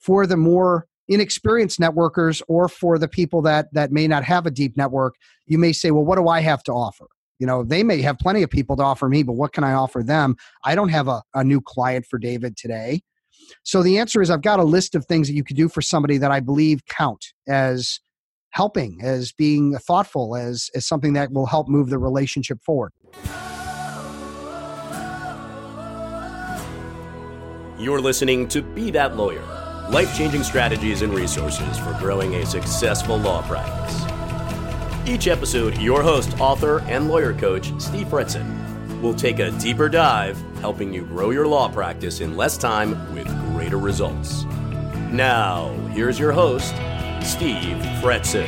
for the more inexperienced networkers or for the people that may not have a deep network, you may say, well, what do I have to offer? They may have plenty of people to offer me, but what can I offer them? I don't have a new client for David today. So the answer is I've got a list of things that you could do for somebody that I believe count as helping, as being thoughtful, as something that will help move the relationship forward. You're listening to Be That Lawyer, life-changing strategies and resources for growing a successful law practice. Each episode, your host, author, and lawyer coach, Steve Fretzin, will take a deeper dive, helping you grow your law practice in less time with greater results. Now, here's your host, Steve Fretzin.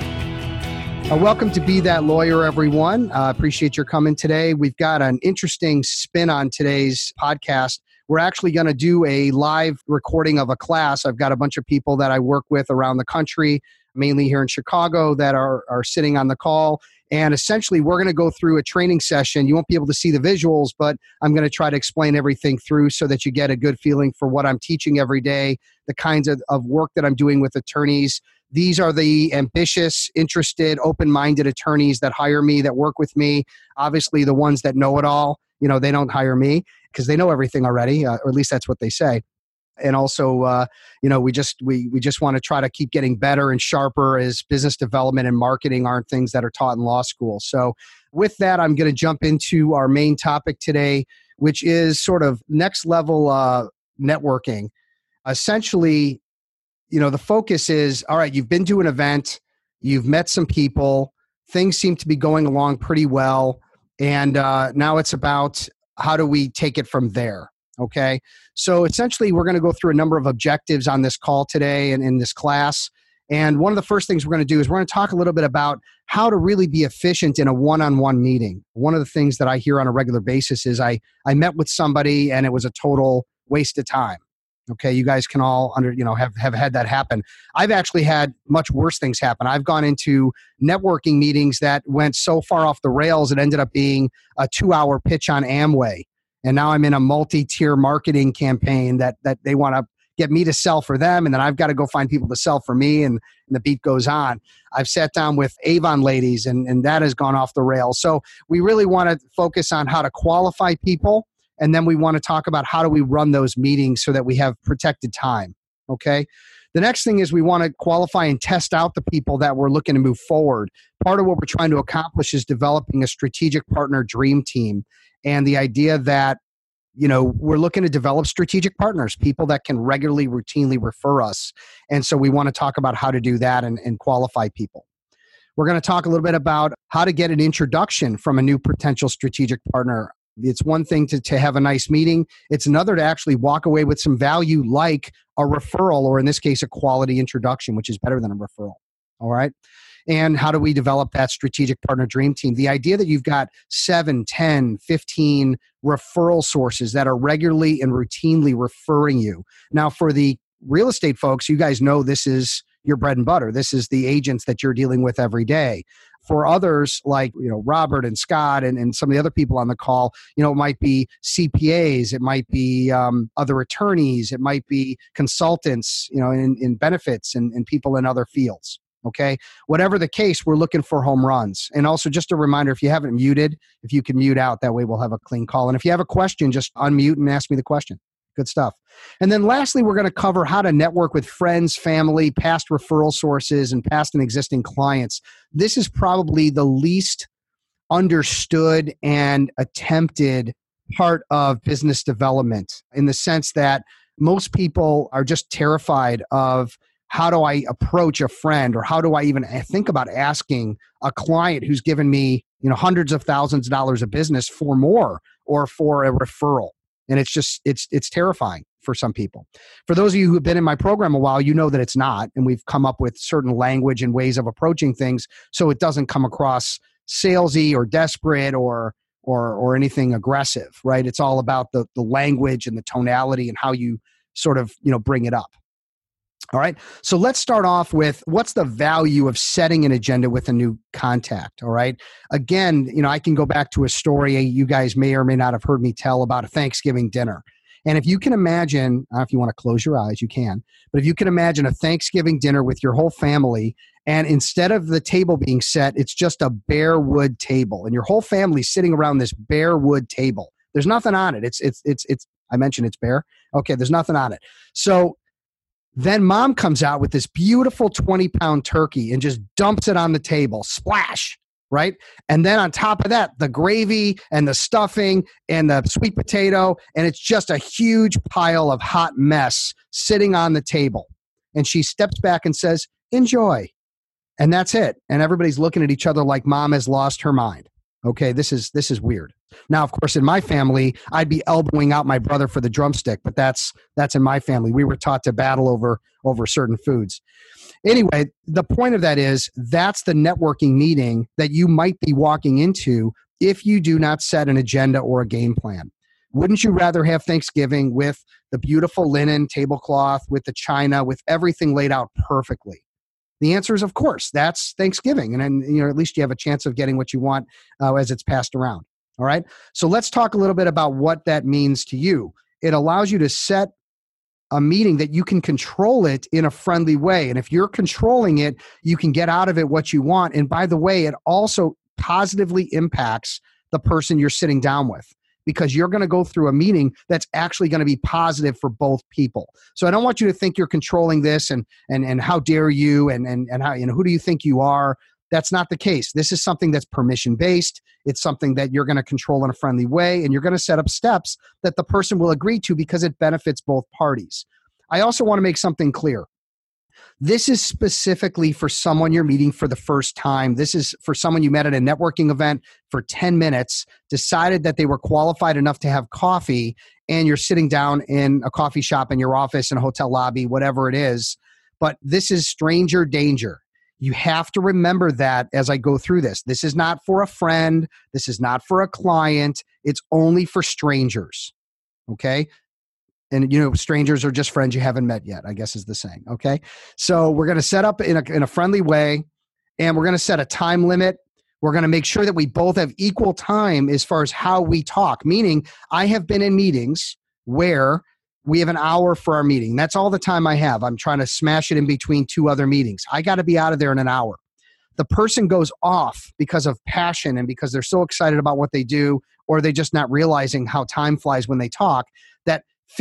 Welcome to Be That Lawyer, everyone. Appreciate your coming today. We've got an interesting spin on today's podcast. We're actually going to do a live recording of a class. I've got a bunch of people that I work with around the country, mainly here in Chicago, that are sitting on the call. And essentially, we're going to go through a training session. You won't be able to see the visuals, but I'm going to try to explain everything through so that you get a good feeling for what I'm teaching every day, the kinds of work that I'm doing with attorneys. These are the ambitious, interested, open-minded attorneys that hire me, that work with me. Obviously, the ones that know it all, they don't hire me because they know everything already, or at least that's what they say. And also, we just want to try to keep getting better and sharper, as business development and marketing aren't things that are taught in law school. So with that, I'm going to jump into our main topic today, which is sort of next level networking. Essentially, the focus is, all right, you've been to an event, you've met some people, things seem to be going along pretty well, and now it's about how do we take it from there, okay? So essentially, we're going to go through a number of objectives on this call today and in this class, and one of the first things we're going to do is we're going to talk a little bit about how to really be efficient in a one-on-one meeting. One of the things that I hear on a regular basis is I met with somebody and it was a total waste of time. Okay, you guys can all have had that happen. I've actually had much worse things happen. I've gone into networking meetings that went so far off the rails it ended up being a 2-hour pitch on Amway. And now I'm in a multi-tier marketing campaign that they want to get me to sell for them, and then I've got to go find people to sell for me, and the beat goes on. I've sat down with Avon ladies, and that has gone off the rails. So we really want to focus on how to qualify people. And then we want to talk about how do we run those meetings so that we have protected time, okay? The next thing is we want to qualify and test out the people that we're looking to move forward. Part of what we're trying to accomplish is developing a strategic partner dream team. And the idea that, we're looking to develop strategic partners, people that can regularly, routinely refer us. And so we want to talk about how to do that and qualify people. We're going to talk a little bit about how to get an introduction from a new potential strategic partner. It's one thing to have a nice meeting. It's another to actually walk away with some value, like a referral, or in this case, a quality introduction, which is better than a referral. All right. And how do we develop that strategic partner dream team? The idea that you've got 7, 10, 15 referral sources that are regularly and routinely referring you. Now, for the real estate folks, you guys know this is your bread and butter. This is the agents that you're dealing with every day. For others, like Robert and Scott and some of the other people on the call, it might be CPAs, it might be other attorneys, it might be consultants, in benefits and people in other fields. Okay, whatever the case, we're looking for home runs. And also, just a reminder: if you haven't muted, if you can mute out, that way we'll have a clean call. And if you have a question, just unmute and ask me the question. Good stuff. And then lastly, we're going to cover how to network with friends, family, past referral sources, and past and existing clients. This is probably the least understood and attempted part of business development, in the sense that most people are just terrified of, how do I approach a friend, or how do I even think about asking a client who's given me, hundreds of thousands of dollars of business for more, or for a referral. And it's terrifying for some people. For those of you who have been in my program a while, you know that it's not. And we've come up with certain language and ways of approaching things so it doesn't come across salesy or desperate or anything aggressive, right? It's all about the language and the tonality and how you sort of, bring it up. All right. So let's start off with, what's the value of setting an agenda with a new contact? All right. Again, I can go back to a story you guys may or may not have heard me tell about a Thanksgiving dinner. And if you can imagine, if you want to close your eyes, you can, but if you can imagine a Thanksgiving dinner with your whole family, and instead of the table being set, it's just a bare wood table, and your whole family's sitting around this bare wood table. There's nothing on it. It's I mentioned it's bare. Okay, there's nothing on it. So then mom comes out with this beautiful 20-pound turkey and just dumps it on the table. Splash, right? And then on top of that, the gravy and the stuffing and the sweet potato, and it's just a huge pile of hot mess sitting on the table. And she steps back and says, enjoy. And that's it. And everybody's looking at each other like mom has lost her mind. Okay, this is weird. Now, of course, in my family, I'd be elbowing out my brother for the drumstick, but that's in my family. We were taught to battle over certain foods. Anyway, the point of that is that's the networking meeting that you might be walking into if you do not set an agenda or a game plan. Wouldn't you rather have Thanksgiving with the beautiful linen tablecloth, with the china, with everything laid out perfectly? The answer is, of course, that's Thanksgiving. And then, at least you have a chance of getting what you want as it's passed around. All right. So let's talk a little bit about what that means to you. It allows you to set a meeting that you can control it in a friendly way. And if you're controlling it, you can get out of it what you want. And by the way, it also positively impacts the person you're sitting down with, because you're going to go through a meeting that's actually going to be positive for both people. So I don't want you to think you're controlling this and how dare you and how, who do you think you are? That's not the case. This is something that's permission-based. It's something that you're going to control in a friendly way, and you're going to set up steps that the person will agree to because it benefits both parties. I also want to make something clear. This is specifically for someone you're meeting for the first time. This is for someone you met at a networking event for 10 minutes, decided that they were qualified enough to have coffee, and you're sitting down in a coffee shop in your office, in a hotel lobby, whatever it is. But this is stranger danger. You have to remember that as I go through this. This is not for a friend. This is not for a client. It's only for strangers. Okay? And, strangers are just friends you haven't met yet, I guess is the saying. Okay? So we're going to set up in a friendly way, and we're going to set a time limit. We're going to make sure that we both have equal time as far as how we talk, meaning I have been in meetings where we have an hour for our meeting. That's all the time I have. I'm trying to smash it in between two other meetings. I got to be out of there in an hour. The person goes off because of passion and because they're so excited about what they do, or they're just not realizing how time flies when they talk, that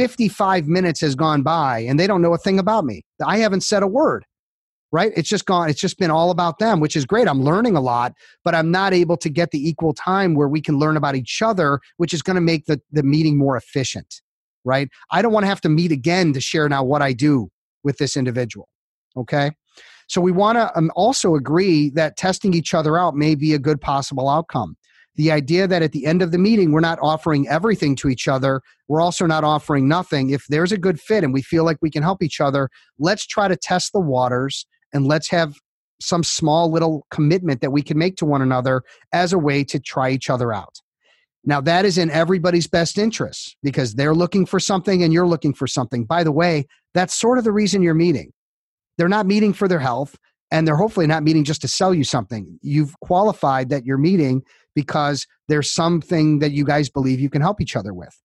55 minutes has gone by and they don't know a thing about me. I haven't said a word, right? It's just gone. It's just been all about them, which is great. I'm learning a lot, but I'm not able to get the equal time where we can learn about each other, which is going to make the meeting more efficient. Right? I don't want to have to meet again to share now what I do with this individual. Okay? So we want to also agree that testing each other out may be a good possible outcome. The idea that at the end of the meeting, we're not offering everything to each other. We're also not offering nothing. If there's a good fit and we feel like we can help each other, let's try to test the waters and let's have some small little commitment that we can make to one another as a way to try each other out. Now, that is in everybody's best interest because they're looking for something and you're looking for something. By the way, that's sort of the reason you're meeting. They're not meeting for their health, and they're hopefully not meeting just to sell you something. You've qualified that you're meeting because there's something that you guys believe you can help each other with.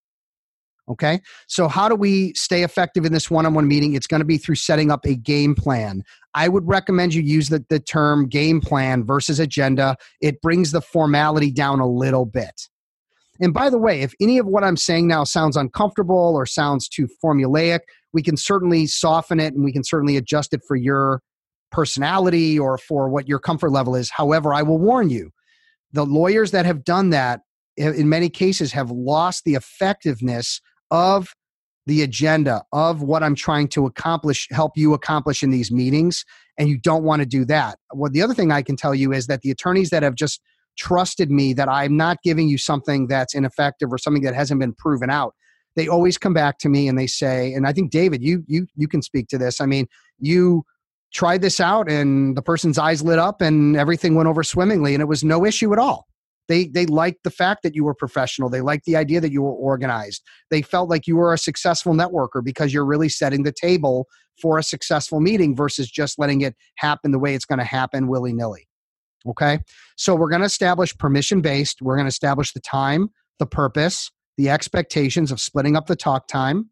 Okay? So how do we stay effective in this one-on-one meeting? It's going to be through setting up a game plan. I would recommend you use the term game plan versus agenda. It brings the formality down a little bit. And by the way, if any of what I'm saying now sounds uncomfortable or sounds too formulaic, we can certainly soften it and we can certainly adjust it for your personality or for what your comfort level is. However, I will warn you, the lawyers that have done that in many cases have lost the effectiveness of the agenda of what I'm trying to accomplish, help you accomplish in these meetings. And you don't want to do that. Well, the other thing I can tell you is that the attorneys that have just trusted me that I'm not giving you something that's ineffective or something that hasn't been proven out, they always come back to me and they say, and I think David, you can speak to this. I mean, you tried this out and the person's eyes lit up and everything went over swimmingly and it was no issue at all. They liked the fact that you were professional. They liked the idea that you were organized. They felt like you were a successful networker because you're really setting the table for a successful meeting versus just letting it happen the way it's going to happen willy-nilly. Okay? So we're going to establish permission-based. We're going to establish the time, the purpose, the expectations of splitting up the talk time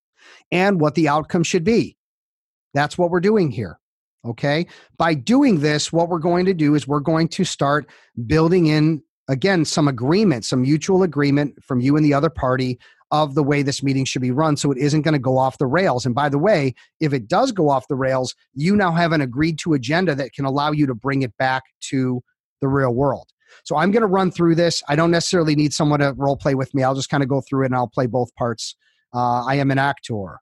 and what the outcome should be. That's what we're doing here. Okay. By doing this, what we're going to do is we're going to start building in, again, some agreement, some mutual agreement from you and the other party of the way this meeting should be run, so it isn't going to go off the rails. And by the way, if it does go off the rails, you now have an agreed to agenda that can allow you to bring it back to the real world. So I'm going to run through this. I don't necessarily need someone to role play with me. I'll just kind of go through it and I'll play both parts. I am an actor.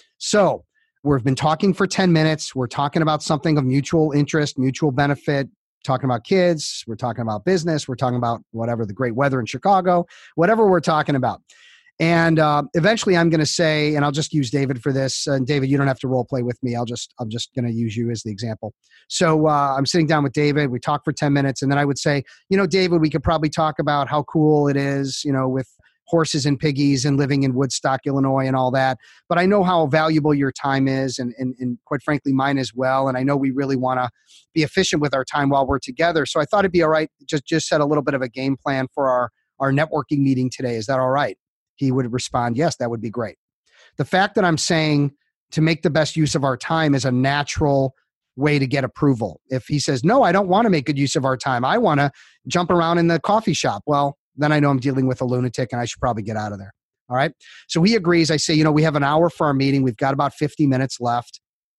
So we've been talking for 10 minutes. We're talking about something of mutual interest, mutual benefit, talking about kids. We're talking about business. We're talking about whatever, the great weather in Chicago, whatever we're talking about. And eventually I'm going to say, and I'll just use David for this. And David, you don't have to role play with me. I'm just going to use you as the example. So I'm sitting down with David. We talk for 10 minutes. And then I would say, David, we could probably talk about how cool it is, with horses and piggies and living in Woodstock, Illinois and all that. But I know how valuable your time is and quite frankly, mine as well. And I know we really want to be efficient with our time while we're together. So I thought it'd be all right. Just set a little bit of a game plan for our networking meeting today. Is that all right? He would respond, yes, that would be great. The fact that I'm saying to make the best use of our time is a natural way to get approval. If he says, no, I don't want to make good use of our time, I want to jump around in the coffee shop, well, then I know I'm dealing with a lunatic and I should probably get out of there. All right. So he agrees. I say, we have an hour for our meeting. We've got about 50 minutes left.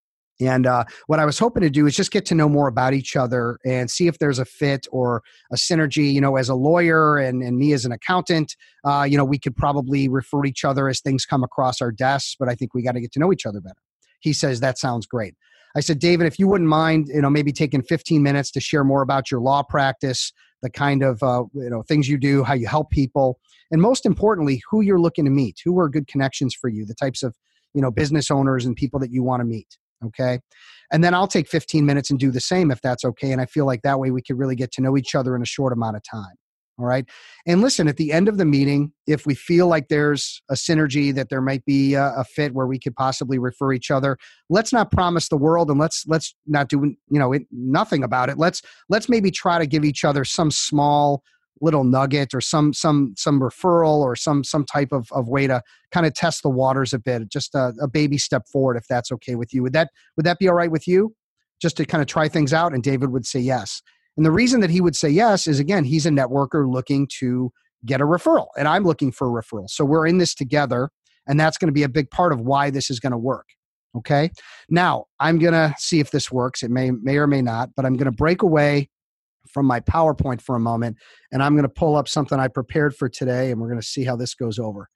And what I was hoping to do is just get to know more about each other and see if there's a fit or a synergy. As a lawyer and me as an accountant, we could probably refer each other as things come across our desks, but I think we got to get to know each other better. He says, that sounds great. I said, David, if you wouldn't mind, maybe taking 15 minutes to share more about your law practice, the kind of, things you do, how you help people, and most importantly, who you're looking to meet, who are good connections for you, the types of, business owners and people that you want to meet. Okay. And then I'll take 15 minutes and do the same if that's okay. And I feel like that way we could really get to know each other in a short amount of time. All right. And listen, at the end of the meeting, if we feel like there's a synergy, that there might be a fit where we could possibly refer each other, let's not promise the world and let's not do, nothing about it. Let's maybe try to give each other some small little nugget or some referral or some type of way to kind of test the waters a bit, just a baby step forward, if that's okay with you. Would that be all right with you? Just to kind of try things out? And David would say yes. And the reason that he would say yes is, again, he's a networker looking to get a referral and I'm looking for a referral. So we're in this together and that's going to be a big part of why this is going to work. Okay. Now I'm going to see if this works. It may or may not, but I'm going to break away from my PowerPoint for a moment, and I'm going to pull up something I prepared for today, and we're going to see how this goes over.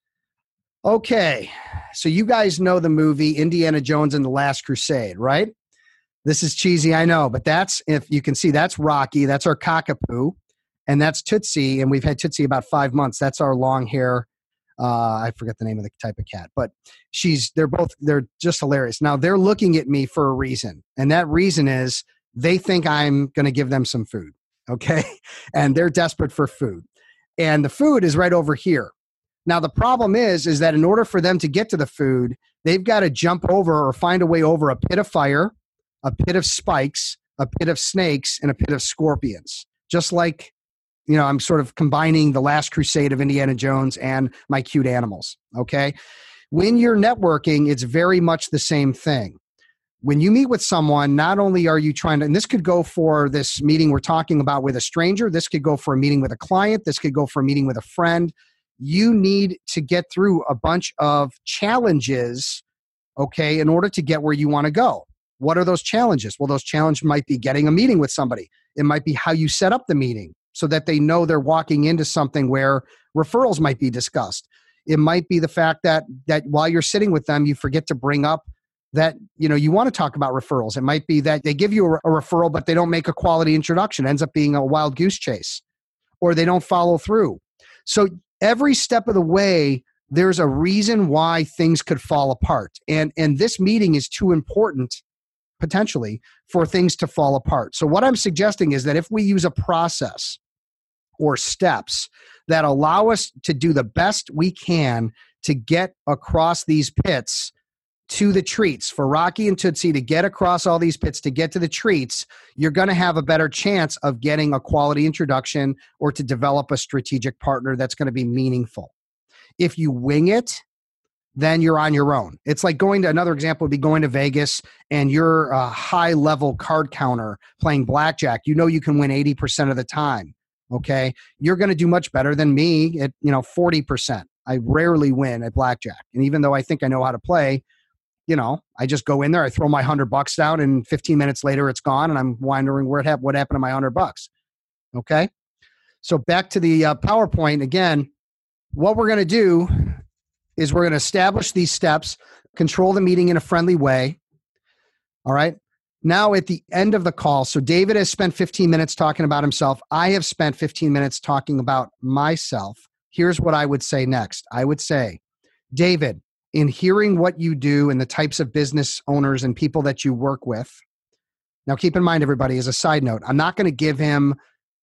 Okay, so you guys know the movie Indiana Jones and the Last Crusade, right? This is cheesy, I know, but that's, if you can see, that's Rocky, that's our cockapoo, and that's Tootsie, and we've had Tootsie about 5 months. That's our long hair, I forget the name of the type of cat, but they're just hilarious. Now, they're looking at me for a reason, and that reason is they think I'm going to give them some food, okay? And they're desperate for food. And the food is right over here. Now, the problem is that in order for them to get to the food, they've got to jump over or find a way over a pit of fire, a pit of spikes, a pit of snakes, and a pit of scorpions. Just like, I'm sort of combining the Last Crusade of Indiana Jones and my cute animals, okay? When you're networking, it's very much the same thing. When you meet with someone, not only are you trying to, and this could go for this meeting we're talking about with a stranger, this could go for a meeting with a client, this could go for a meeting with a friend. You need to get through a bunch of challenges, okay, in order to get where you want to go. What are those challenges? Well, those challenges might be getting a meeting with somebody. It might be how you set up the meeting so that they know they're walking into something where referrals might be discussed. It might be the fact that while you're sitting with them, you forget to bring up that, you want to talk about referrals. It might be that they give you a referral, but they don't make a quality introduction. It ends up being a wild goose chase, or they don't follow through. So every step of the way, there's a reason why things could fall apart. And this meeting is too important, potentially, for things to fall apart. So what I'm suggesting is that if we use a process or steps that allow us to do the best we can to get across these pits to the treats, for Rocky and Tootsie to get across all these pits to get to the treats, you're going to have a better chance of getting a quality introduction or to develop a strategic partner that's going to be meaningful. If you wing it, then you're on your own. It's like another example would be going to Vegas and you're a high level card counter playing blackjack. You know you can win 80% of the time. Okay. You're going to do much better than me at 40%. I rarely win at blackjack. And even though I think I know how to play, I just go in there, I throw my $100 down, and 15 minutes later it's gone, and I'm wondering what happened to my $100. Okay. So back to the PowerPoint again, what we're going to do is we're going to establish these steps, control the meeting in a friendly way. All right. Now at the end of the call, so David has spent 15 minutes talking about himself. I have spent 15 minutes talking about myself. Here's what I would say next. I would say, David, in hearing what you do and the types of business owners and people that you work with. Now, keep in mind, everybody, as a side note, I'm not going to give him,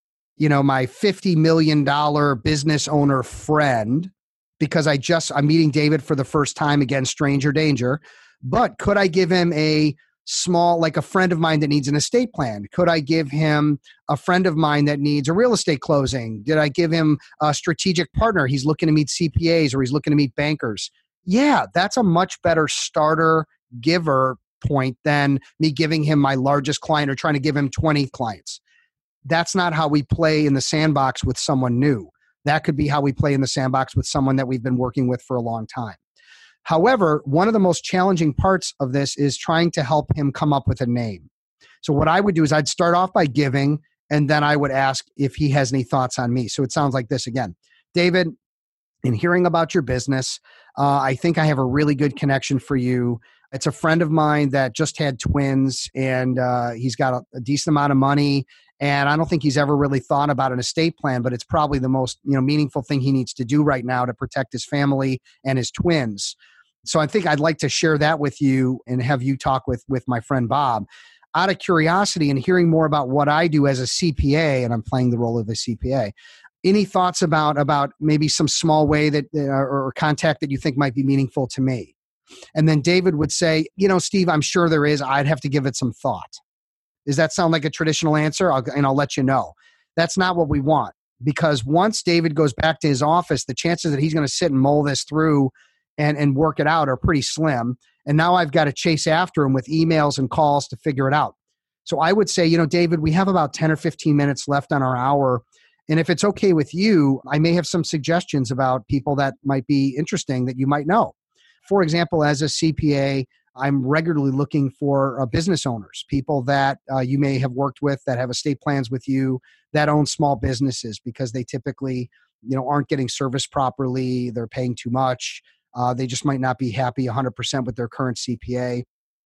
my $50 million business owner friend, because I'm meeting David for the first time, again, stranger danger. But could I give him a small, like a friend of mine that needs an estate plan? Could I give him a friend of mine that needs a real estate closing? Did I give him a strategic partner? He's looking to meet CPAs or he's looking to meet bankers. Yeah, that's a much better starter giver point than me giving him my largest client or trying to give him 20 clients. That's not how we play in the sandbox with someone new. That could be how we play in the sandbox with someone that we've been working with for a long time. However, one of the most challenging parts of this is trying to help him come up with a name. So what I would do is I'd start off by giving, and then I would ask if he has any thoughts on me. So it sounds like this again. David, in hearing about your business, I think I have a really good connection for you. It's a friend of mine that just had twins, and he's got a decent amount of money. And I don't think he's ever really thought about an estate plan, but it's probably the most meaningful thing he needs to do right now to protect his family and his twins. So I think I'd like to share that with you and have you talk with my friend Bob. Out of curiosity and hearing more about what I do as a CPA, and I'm playing the role of a CPA, any thoughts about maybe some small way that or contact that you think might be meaningful to me? And then David would say, Steve, I'm sure there is. I'd have to give it some thought. Does that sound like a traditional answer? I'll let you know. That's not what we want, because once David goes back to his office, the chances that he's going to sit and mull this through and work it out are pretty slim. And now I've got to chase after him with emails and calls to figure it out. So I would say, David, we have about 10 or 15 minutes left on our hour. And if it's okay with you, I may have some suggestions about people that might be interesting that you might know. For example, as a CPA, I'm regularly looking for business owners, people that you may have worked with that have estate plans with you that own small businesses, because they typically, aren't getting serviced properly. They're paying too much. They just might not be happy 100% with their current CPA.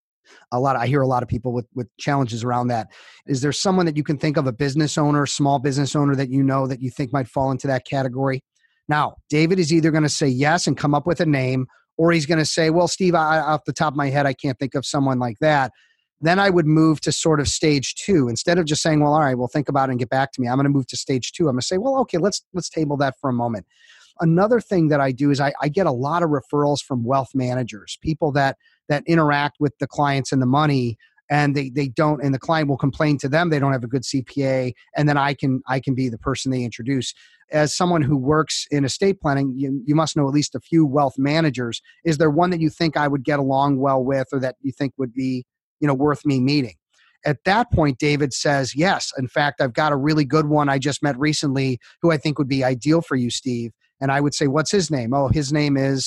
I hear a lot of people with challenges around that. Is there someone that you can think of, a business owner, small business owner that that you think might fall into that category? Now, David is either going to say yes and come up with a name, or he's going to say, well, Steve, off the top of my head, I can't think of someone like that. Then I would move to sort of stage 2. Instead of just saying, well, all right, well, think about it and get back to me, I'm going to move to stage 2. I'm going to say, well, okay, let's table that for a moment. Another thing that I do is I get a lot of referrals from wealth managers, people that interact with the clients and the money, and they don't, and the client will complain to them they don't have a good CPA, and then I can be the person they introduce. As someone who works in estate planning, you must know at least a few wealth managers. Is there one that you think I would get along well with, or that you think would be worth me meeting? At that point, David says, yes, in fact, I've got a really good one I just met recently who I think would be ideal for you, Steve. And I would say, what's his name? Oh, his name is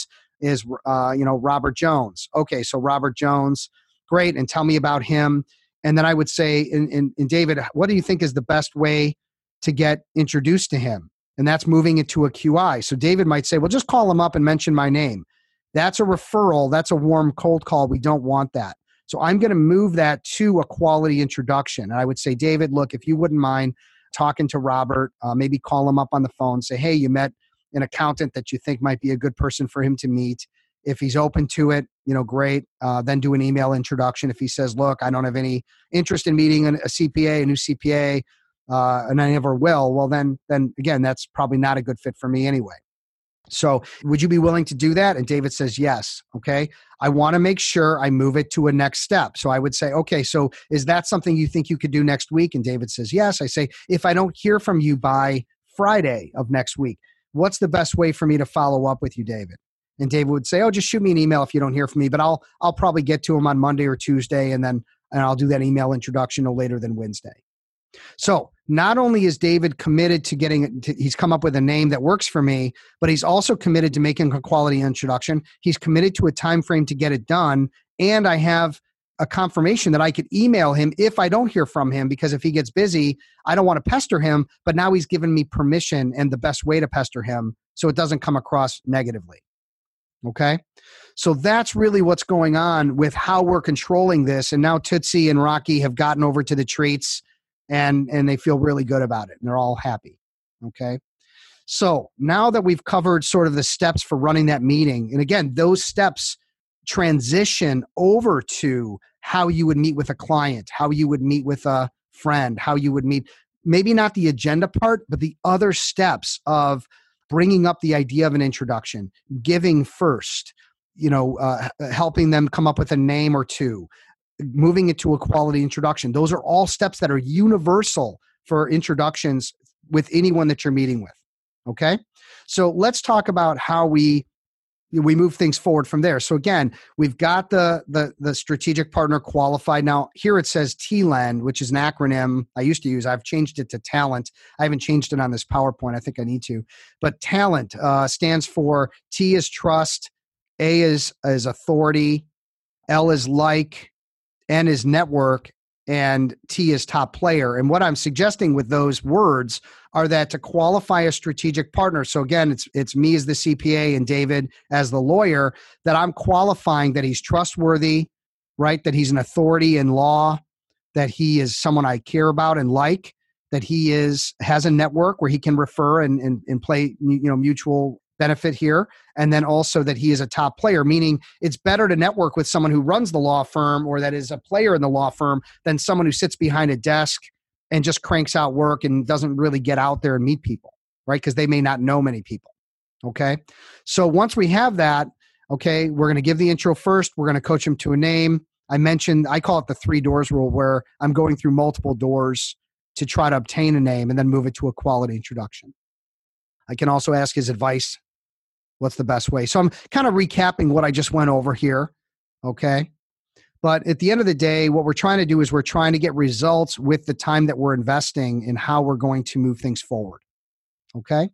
Robert Jones. Okay, so Robert Jones, great. And tell me about him. And then I would say, in David, what do you think is the best way to get introduced to him? And that's moving it to a QI. So David might say, well, just call him up and mention my name. That's a referral. That's a warm cold call. We don't want that. So I'm going to move that to a quality introduction. And I would say, David, look, if you wouldn't mind talking to Robert, maybe call him up on the phone, say, hey, you met an accountant that you think might be a good person for him to meet. If he's open to it, great. Then do an email introduction. If he says, look, I don't have any interest in meeting a CPA, a new CPA, and I never will, well, then again, that's probably not a good fit for me anyway. So would you be willing to do that? And David says, yes. Okay. I want to make sure I move it to a next step. So I would say, okay, so is that something you think you could do next week? And David says, yes. I say, if I don't hear from you by Friday of next week, what's the best way for me to follow up with you, David? And David would say, oh, just shoot me an email if you don't hear from me, but I'll probably get to him on Monday or Tuesday, and I'll do that email introduction no later than Wednesday. So not only is David committed to he's come up with a name that works for me, but he's also committed to making a quality introduction. He's committed to a time frame to get it done. And I have a confirmation that I could email him if I don't hear from him, because if he gets busy, I don't want to pester him, but now he's given me permission and the best way to pester him so it doesn't come across negatively. Okay. So that's really what's going on with how we're controlling this. And now Tootsie and Rocky have gotten over to the treats and they feel really good about it and they're all happy. Okay. So now that we've covered sort of the steps for running that meeting, and again, those steps transition over to how you would meet with a client, how you would meet with a friend, how you would meet, maybe not the agenda part, but the other steps of bringing up the idea of an introduction, giving first, helping them come up with a name or two, moving it to a quality introduction. Those are all steps that are universal for introductions with anyone that you're meeting with. Okay. So let's talk about how we move things forward from there. So again, we've got the strategic partner qualified. Now here it says TLEN, which is an acronym I used to use. I've changed it to talent. I haven't changed it on this PowerPoint. I think I need to. But talent stands for T is trust, A is authority, L is like, N is network, and T is top player. And what I'm suggesting with those words are that to qualify a strategic partner, so again, it's me as the CPA and David as the lawyer, that I'm qualifying that he's trustworthy, right? That he's an authority in law, that he is someone I care about and like, that he has a network where he can refer and play mutual benefit here. And then also that he is a top player, meaning it's better to network with someone who runs the law firm or that is a player in the law firm than someone who sits behind a desk and just cranks out work and doesn't really get out there and meet people, right? Because they may not know many people. Okay. So once we have that, okay, we're going to give the intro first. We're going to coach him to a name. I call it the 3 doors rule, where I'm going through multiple doors to try to obtain a name and then move it to a quality introduction. I can also ask his advice. What's the best way? So I'm kind of recapping what I just went over here. Okay. But at the end of the day, what we're trying to do is we're trying to get results with the time that we're investing in how we're going to move things forward. Okay.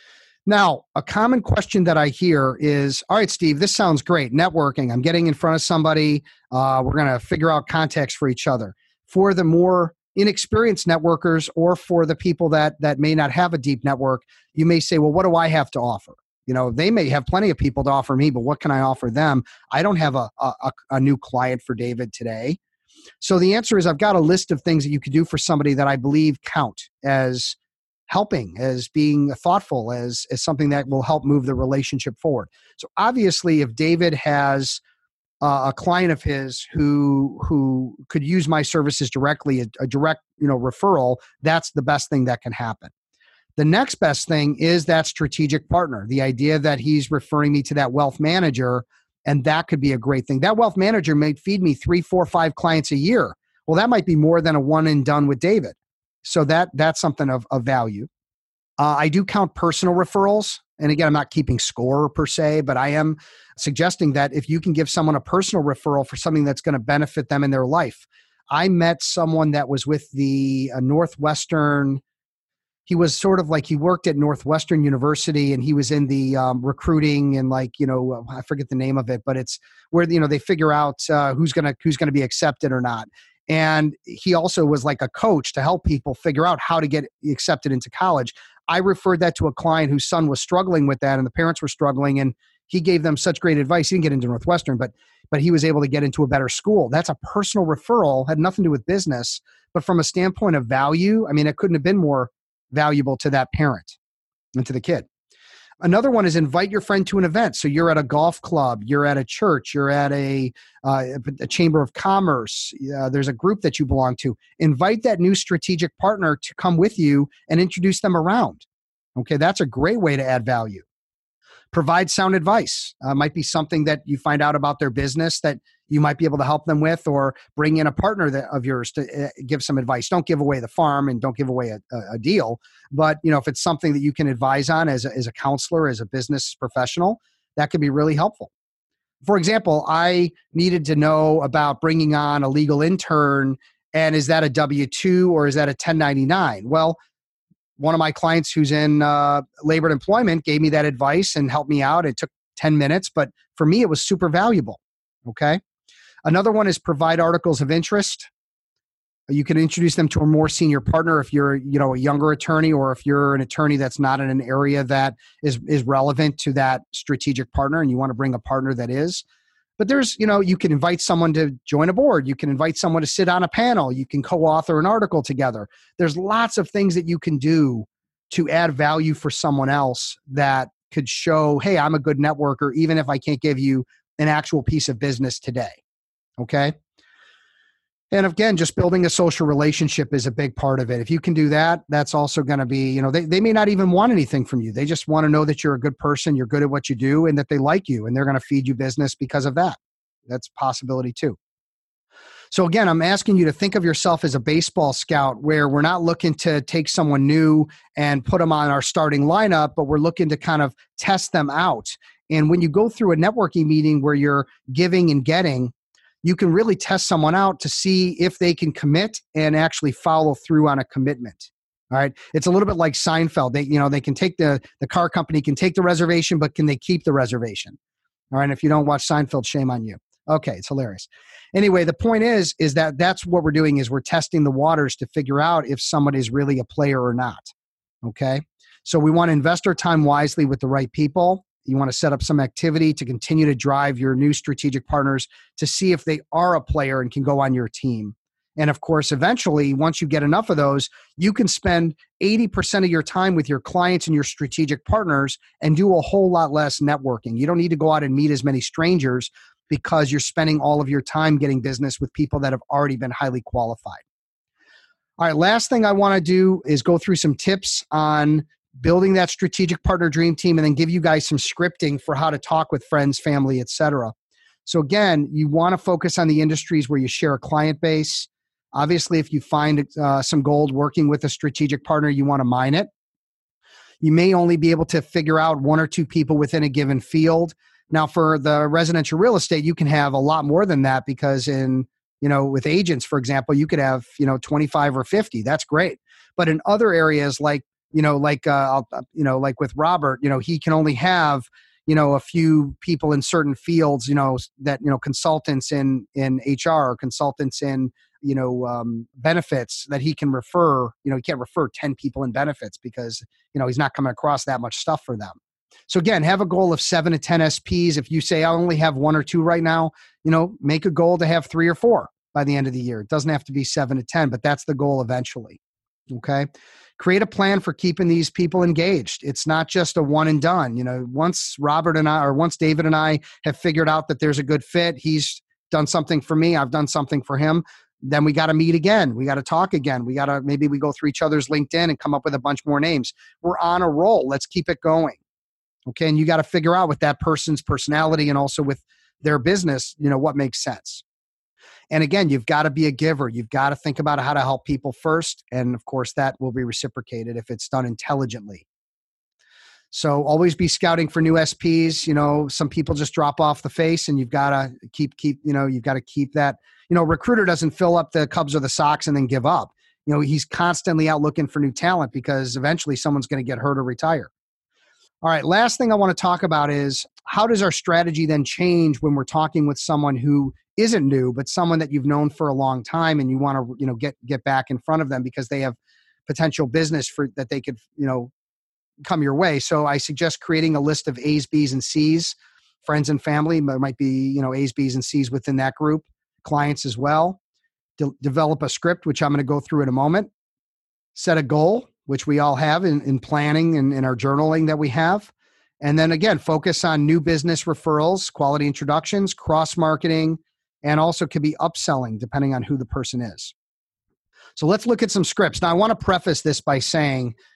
Now, a common question that I hear is, all right, Steve, this sounds great. Networking. I'm getting in front of somebody. We're going to figure out context for each other. For the more inexperienced networkers or for the people that may not have a deep network, you may say, well, what do I have to offer? They may have plenty of people to offer me, but what can I offer them? I don't have a new client for David today. So the answer is I've got a list of things that you could do for somebody that I believe count as helping, as being thoughtful, as something that will help move the relationship forward. So obviously, if David has a client of his who could use my services directly, a direct referral, that's the best thing that can happen. The next best thing is that strategic partner, the idea that he's referring me to that wealth manager, and that could be a great thing. That wealth manager may feed me 3, 4, 5 clients a year. Well, that might be more than a one and done with David. So that's something of value. I do count personal referrals. And again, I'm not keeping score per se, but I am suggesting that if you can give someone a personal referral for something that's going to benefit them in their life. I met someone that was with the Northwestern. He was sort of like, he worked at Northwestern University and he was in the recruiting and I forget the name of it, but it's where, they figure out who's going to be accepted or not. And he also was like a coach to help people figure out how to get accepted into college. I referred that to a client whose son was struggling with that and the parents were struggling, and he gave them such great advice. He didn't get into Northwestern, but he was able to get into a better school. That's a personal referral, had nothing to do with business, but from a standpoint of value, it couldn't have been more valuable to that parent and to the kid. Another one is invite your friend to an event. So you're at a golf club, you're at a church, you're at a chamber of commerce, there's a group that you belong to. Invite that new strategic partner to come with you and introduce them around. Okay, that's a great way to add value. provide sound advice. Might be something that you find out about their business that you might be able to help them with, or bring in a partner of yours to give some advice. Don't give away the farm and don't give away a deal. But if it's something that you can advise on as a counselor, as a business professional, that could be really helpful. For example, I needed to know about bringing on a legal intern, and is that a W-2 or is that a 1099? Well, one of my clients who's in labor and employment gave me that advice and helped me out. It took 10 minutes, but for me, it was super valuable. Okay. Another one is provide articles of interest. You can introduce them to a more senior partner if you're, a younger attorney, or if you're an attorney that's not in an area that is relevant to that strategic partner and you want to bring a partner that is. But there's, you can invite someone to join a board. You can invite someone to sit on a panel. You can co-author an article together. There's lots of things that you can do to add value for someone else that could show, hey, I'm a good networker, even if I can't give you an actual piece of business today. Okay. And again, just building a social relationship is a big part of it. If you can do that, that's also going to be, they may not even want anything from you. They just want to know that you're a good person, you're good at what you do, and that they like you, and they're going to feed you business because of that. That's a possibility too. So again, I'm asking you to think of yourself as a baseball scout, where we're not looking to take someone new and put them on our starting lineup, but we're looking to kind of test them out. And when you go through a networking meeting where you're giving and getting, you can really test someone out to see if they can commit and actually follow through on a commitment. All right. It's a little bit like Seinfeld. They can take the car company can take the reservation, but can they keep the reservation? All right. And if you don't watch Seinfeld, shame on you. Okay. It's hilarious. Anyway, the point is that that's what we're doing, is we're testing the waters to figure out if someone is really a player or not. Okay. So we want to invest our time wisely with the right people. You want to set up some activity to continue to drive your new strategic partners to see if they are a player and can go on your team. And of course, eventually, once you get enough of those, you can spend 80% of your time with your clients and your strategic partners and do a whole lot less networking. You don't need to go out and meet as many strangers because you're spending all of your time getting business with people that have already been highly qualified. All right, last thing I want to do is go through some tips on building that strategic partner dream team, and then give you guys some scripting for how to talk with friends, family, etc. So again, you want to focus on the industries where you share a client base. Obviously, if you find some gold working with a strategic partner, you want to mine it. You may only be able to figure out one or two people within a given field. Now, for the residential real estate, you can have a lot more than that, because with agents, for example, you could have 25 or 50. That's great. But in other areas like with Robert, he can only have, a few people in certain fields, that, consultants in HR, or consultants in, benefits that he can refer. He can't refer 10 people in benefits because, he's not coming across that much stuff for them. So again, have a goal of 7 to 10 SPs. If you say I only have 1 or 2 right now, make a goal to have 3 or 4 by the end of the year. It doesn't have to be 7 to 10, but that's the goal eventually. Okay. Create a plan for keeping these people engaged. It's not just a one and done. Once David and I have figured out that there's a good fit, he's done something for me, I've done something for him, then we got to meet again. We got to talk again. Maybe we go through each other's LinkedIn and come up with a bunch more names. We're on a roll. Let's keep it going. Okay. And you got to figure out with that person's personality and also with their business, what makes sense. And again, you've got to be a giver. You've got to think about how to help people first. And of course, that will be reciprocated if it's done intelligently. So always be scouting for new SPs. Some people just drop off the face, and you've got to you've got to keep that. Recruiter doesn't fill up the Cubs or the Sox and then give up. He's constantly out looking for new talent, because eventually someone's going to get hurt or retire. All right. Last thing I want to talk about is, how does our strategy then change when we're talking with someone who isn't new, but someone that you've known for a long time, and you want to, get back in front of them because they have potential business that they could, come your way. So I suggest creating a list of A's, B's, and C's, friends and family. There might be, A's, B's, and C's within that group, clients as well. Develop a script, which I'm going to go through in a moment. Set a goal, which we all have in planning and in our journaling that we have. And then again, focus on new business referrals, quality introductions, cross-marketing, and also could be upselling depending on who the person is. So let's look at some scripts. Now, I want to preface this by saying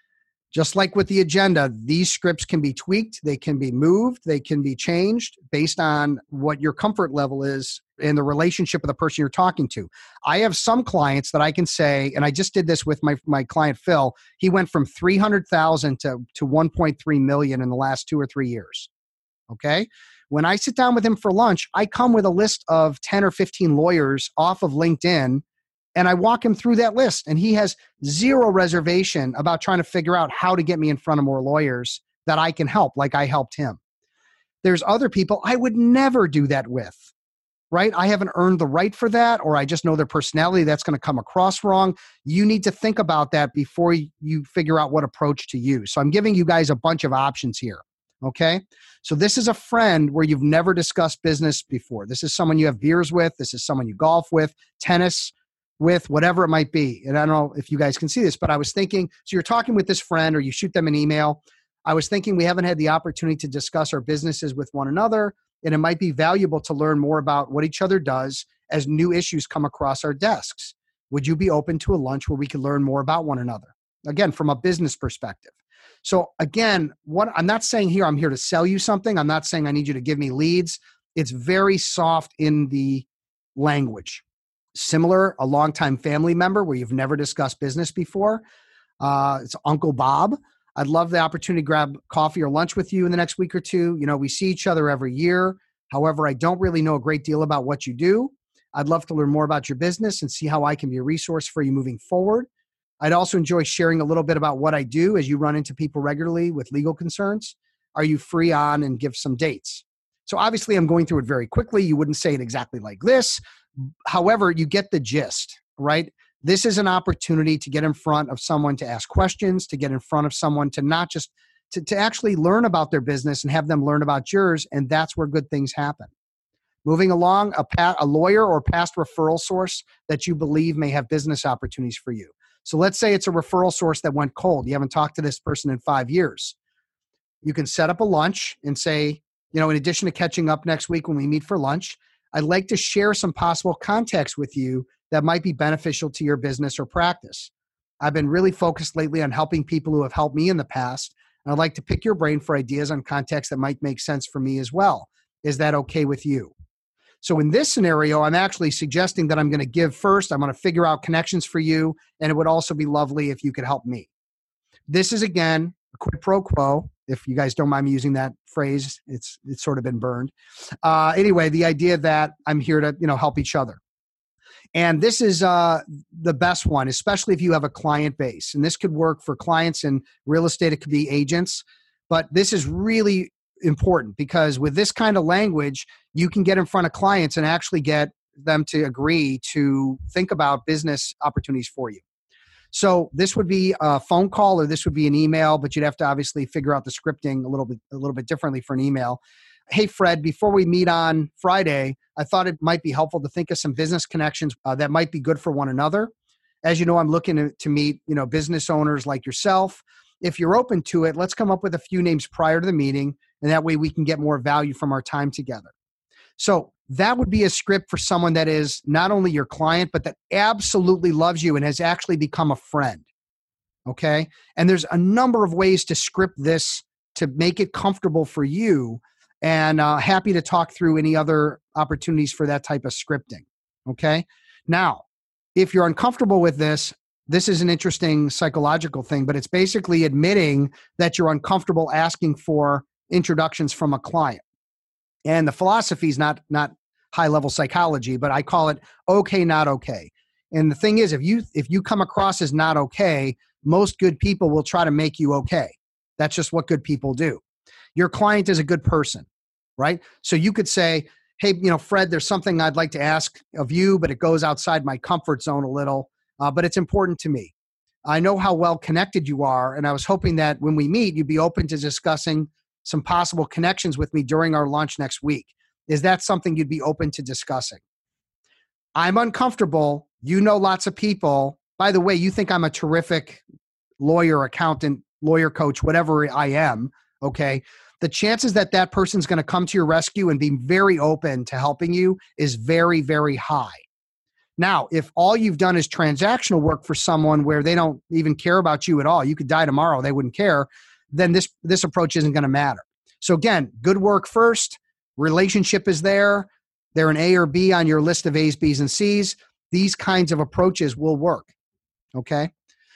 Just like with the agenda, these scripts can be tweaked, they can be moved, they can be changed based on what your comfort level is in the relationship with the person you're talking to. I have some clients that I can say, and I just did this with my client Phil. He went from 300,000 to 1.3 million in the last 2 or 3 years. Okay. When I sit down with him for lunch, I come with a list of 10 or 15 lawyers off of LinkedIn, and I walk him through that list, and he has zero reservation about trying to figure out how to get me in front of more lawyers that I can help, like I helped him. There's other people I would never do that with, right? I haven't earned the right for that, or I just know their personality, that's going to come across wrong. You need to think about that before you figure out what approach to use. So I'm giving you guys a bunch of options here. Okay. So this is a friend where you've never discussed business before. This is someone you have beers with. This is someone you golf with, tennis with, whatever it might be. And I don't know if you guys can see this, but I was thinking, so you're talking with this friend or you shoot them an email. I was thinking we haven't had the opportunity to discuss our businesses with one another, and it might be valuable to learn more about what each other does as new issues come across our desks. Would you be open to a lunch where we could learn more about one another? Again, from a business perspective. So again, what I'm not saying here, I'm here to sell you something. I'm not saying I need you to give me leads. It's very soft in the language. Similar, a longtime family member where you've never discussed business before. It's Uncle Bob. I'd love the opportunity to grab coffee or lunch with you in the next week or two. You know, we see each other every year. However, I don't really know a great deal about what you do. I'd love to learn more about your business and see how I can be a resource for you moving forward. I'd also enjoy sharing a little bit about what I do as you run into people regularly with legal concerns. Are you free on, and give some dates? So obviously I'm going through it very quickly. You wouldn't say it exactly like this. However, you get the gist, right? This is an opportunity to get in front of someone to ask questions, to get in front of someone to not just, to actually learn about their business and have them learn about yours. And that's where good things happen. Moving along, a lawyer or past referral source that you believe may have business opportunities for you. So let's say it's a referral source that went cold. You haven't talked to this person in 5 years. You can set up a lunch and say, you know, in addition to catching up next week when we meet for lunch, I'd like to share some possible contacts with you that might be beneficial to your business or practice. I've been really focused lately on helping people who have helped me in the past, and I'd like to pick your brain for ideas on contacts that might make sense for me as well. Is that okay with you? So in this scenario, I'm actually suggesting that I'm going to give first. I'm going to figure out connections for you, and it would also be lovely if you could help me. This is, again, a quid pro quo. If you guys don't mind me using that phrase, it's sort of been burned. Anyway, the idea that I'm here to, help each other. And this is the best one, especially if you have a client base. And this could work for clients in real estate. It could be agents. But this is really important because with this kind of language, you can get in front of clients and actually get them to agree to think about business opportunities for you. So this would be a phone call or this would be an email, but you'd have to obviously figure out the scripting a little bit differently for an email. Hey, Fred, before we meet on Friday, I thought it might be helpful to think of some business connections that might be good for one another. As you know, I'm looking to meet, business owners like yourself. If you're open to it, let's come up with a few names prior to the meeting, and that way we can get more value from our time together. So that would be a script for someone that is not only your client, but that absolutely loves you and has actually become a friend. Okay? And there's a number of ways to script this to make it comfortable for you, and happy to talk through any other opportunities for that type of scripting. Okay? Now, if you're uncomfortable with this, this is an interesting psychological thing, but it's basically admitting that you're uncomfortable asking for introductions from a client. And the philosophy is not high-level psychology, but I call it okay, not okay. And the thing is, if you come across as not okay, most good people will try to make you okay. That's just what good people do. Your client is a good person, right? So you could say, hey, Fred, there's something I'd like to ask of you, but it goes outside my comfort zone a little, but it's important to me. I know how well connected you are, and I was hoping that when we meet, you'd be open to discussing some possible connections with me during our lunch next week. Is that something you'd be open to discussing? I'm uncomfortable. You know lots of people. By the way, you think I'm a terrific lawyer, accountant, lawyer coach, whatever I am, okay? The chances that that person's going to come to your rescue and be very open to helping you is very, very high. Now, if all you've done is transactional work for someone where they don't even care about you at all, you could die tomorrow, they wouldn't care, then this approach isn't going to matter. So again, good work first, relationship is there, they're an A or B on your list of A's, B's, and C's. These kinds of approaches will work, okay?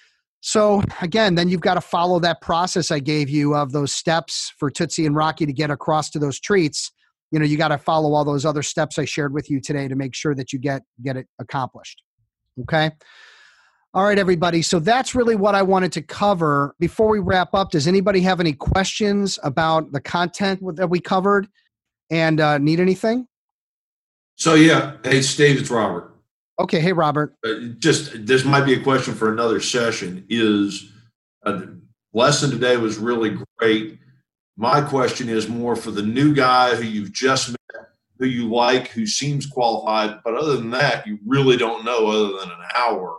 So again, then you've got to follow that process I gave you of those steps for Tootsie and Rocky to get across to those treats. You got to follow all those other steps I shared with you today to make sure that you get it accomplished. Okay. All right, everybody. So that's really what I wanted to cover. Before we wrap up, does anybody have any questions about the content that we covered and need anything? So yeah. Hey, Steve, it's Robert. Okay. Hey, Robert. This might be a question for another session. The lesson today was really great. My question is more for the new guy who you've just met, who you like, who seems qualified, but other than that, you really don't know other than an hour.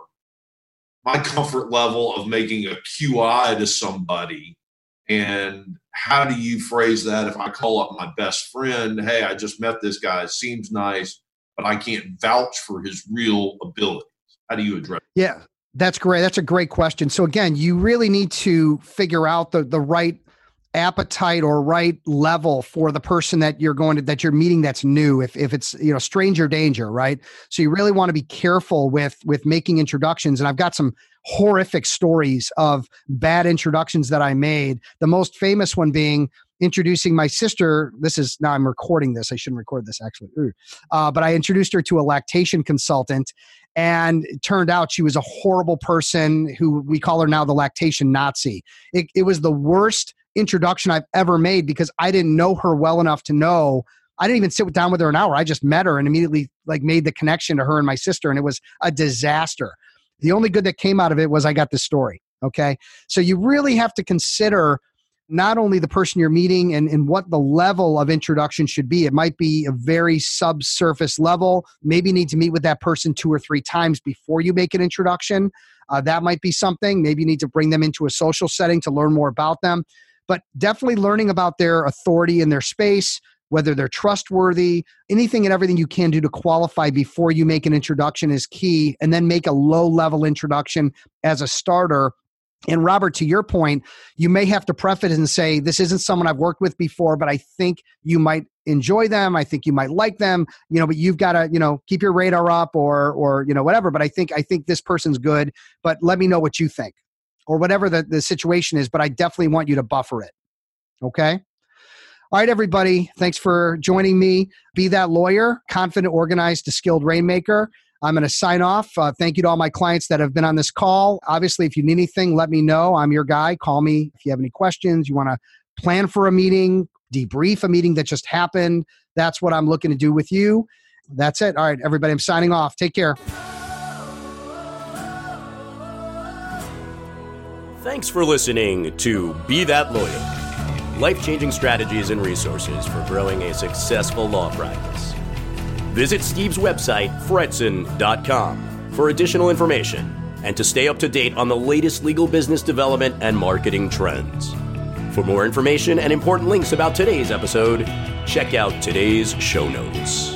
My comfort level of making a QI to somebody, and how do you phrase that if I call up my best friend, hey, I just met this guy, seems nice, but I can't vouch for his real abilities. How do you address it? Yeah, that's great. That's a great question. So again, you really need to figure out the right appetite or right level for the person that you're meeting that's new. If it's, stranger danger, right? So you really want to be careful with making introductions. And I've got some horrific stories of bad introductions that I made. The most famous one being introducing my sister. Now I'm recording this. I shouldn't record this actually. But I introduced her to a lactation consultant, and it turned out she was a horrible person who we call her now the lactation Nazi. It was the worst introduction I've ever made because I didn't know her well enough to know. I didn't even sit down with her an hour. I just met her and immediately made the connection to her and my sister, and it was a disaster. The only good that came out of it was I got the story. Okay. So you really have to consider not only the person you're meeting and what the level of introduction should be. It might be a very subsurface level. Maybe you need to meet with that person 2 or 3 times before you make an introduction. That might be something. Maybe you need to bring them into a social setting to learn more about them. But definitely learning about their authority in their space, whether they're trustworthy, anything and everything you can do to qualify before you make an introduction is key. And then make a low-level introduction as a starter. And Robert, to your point, you may have to preface it and say, this isn't someone I've worked with before, but I think you might enjoy them. I think you might like them, but you've got to, keep your radar up or whatever. But I think this person's good, but let me know what you think. Or whatever the situation is, but I definitely want you to buffer it. Okay? All right, everybody. Thanks for joining me. Be That Lawyer, confident, organized, a skilled rainmaker. I'm going to sign off. Thank you to all my clients that have been on this call. Obviously, if you need anything, let me know. I'm your guy. Call me if you have any questions. You want to plan for a meeting, debrief a meeting that just happened. That's what I'm looking to do with you. That's it. All right, everybody. I'm signing off. Take care. Thanks for listening to Be That Lawyer, life-changing strategies and resources for growing a successful law practice. Visit Steve's website, Fretzin.com, for additional information and to stay up to date on the latest legal business development and marketing trends. For more information and important links about today's episode, check out today's show notes.